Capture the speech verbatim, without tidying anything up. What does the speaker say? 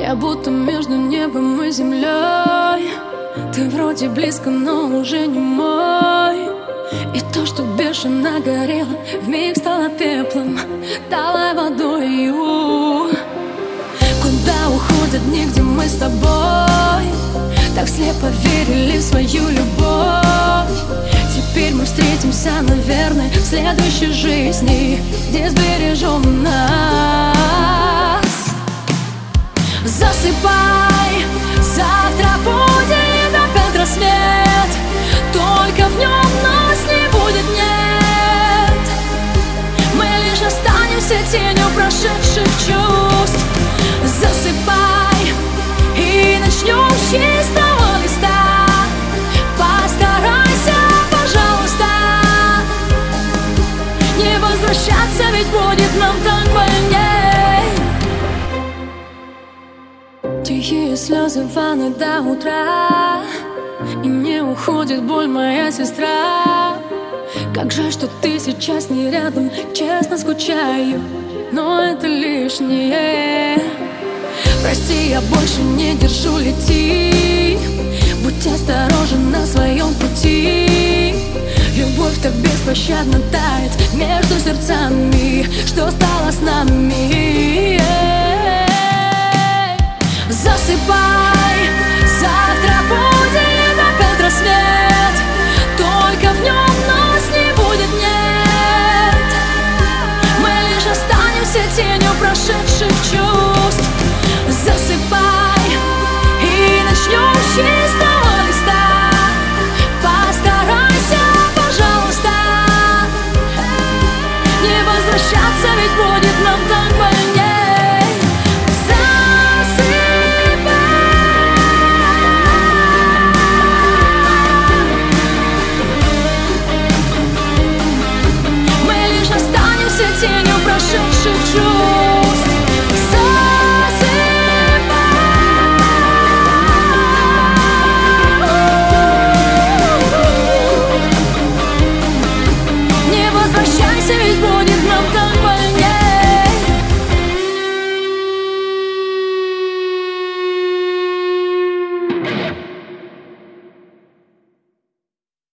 Я будто между небом и землей. Ты вроде близко, но уже не мой. И то, что бешено горело, вмиг стало пеплом, талой водою. Куда уходят дни, где мы с тобой так слепо верили в свою любовь? Теперь мы встретимся, наверное, в следующей жизни, где сбережем нас. Засыпай, завтра будет опять рассвет, только в нем нас не будет, нет. Мы лишь останемся тенью прошедших чувств. Засыпай и начнем с чистого листа. Постарайся, пожалуйста, не возвращаться, ведь будет нам так больней. Тихие слезы в ванной до утра, и не уходит боль, моя сестра. Как жаль, что ты сейчас не рядом, честно скучаю, но это лишнее. Прости, я больше не держу, лети. Будь осторожен на своем пути. Любовь-то беспощадно тает между сердцами. Что стало с нами? Засыпай, завтра будет опять рассвет, только в нем нас не будет, нет. Мы лишь останемся тенью прошедших чувств. Засыпай и начнем с чистого листа. Постарайся, пожалуйста, не возвращаться, ведь будет нам так больней. Тенью прошедших